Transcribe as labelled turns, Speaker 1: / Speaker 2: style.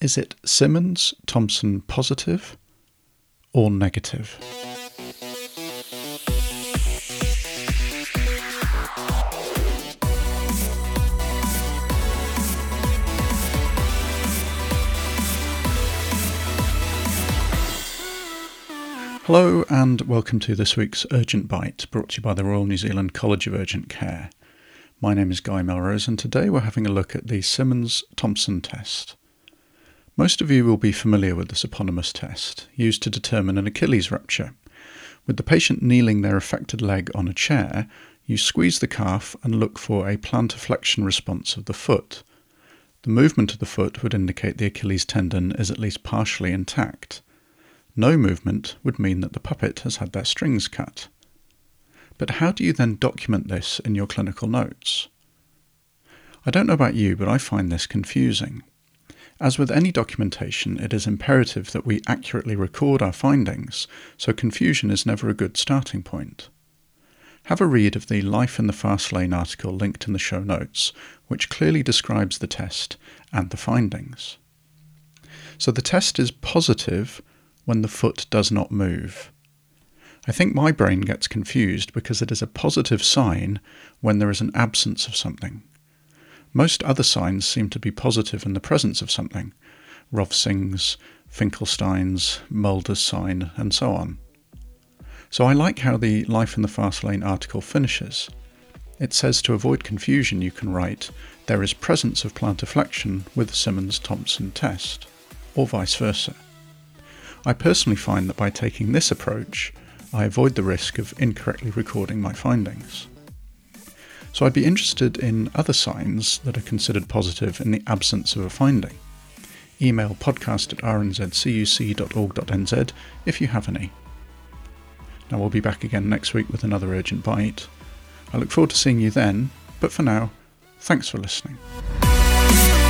Speaker 1: Is it Simmons-Thompson positive or negative? Hello and welcome to this week's Urgent Bite, brought to you by the Royal New Zealand College of Urgent Care. My name is Guy Melrose and today we're having a look at the Simmons-Thompson test. Most of you will be familiar with this eponymous test, used to determine an Achilles rupture. With the patient kneeling their affected leg on a chair, you squeeze the calf and look for a plantar flexion response of the foot. The movement of the foot would indicate the Achilles tendon is at least partially intact. No movement would mean that the puppet has had their strings cut. But how do you then document this in your clinical notes? I don't know about you, but I find this confusing. As with any documentation, it is imperative that we accurately record our findings, so confusion is never a good starting point. Have a read of the Life in the Fast Lane article linked in the show notes, which clearly describes the test and the findings. So the test is positive when the foot does not move. I think my brain gets confused because it is a positive sign when there is an absence of something. Most other signs seem to be positive in the presence of something. Rovsing's, Finkelstein's, Mulder's sign, and so on. So I like how the Life in the Fast Lane article finishes. It says to avoid confusion you can write, there is presence of plantar flexion with the Simmons-Thompson test, or vice versa. I personally find that by taking this approach, I avoid the risk of incorrectly recording my findings. So I'd be interested in other signs that are considered positive in the absence of a finding. Email podcast@rnzcuc.org.nz if you have any. Now we'll be back again next week with another Urgent Bite. I look forward to seeing you then, but for now, thanks for listening.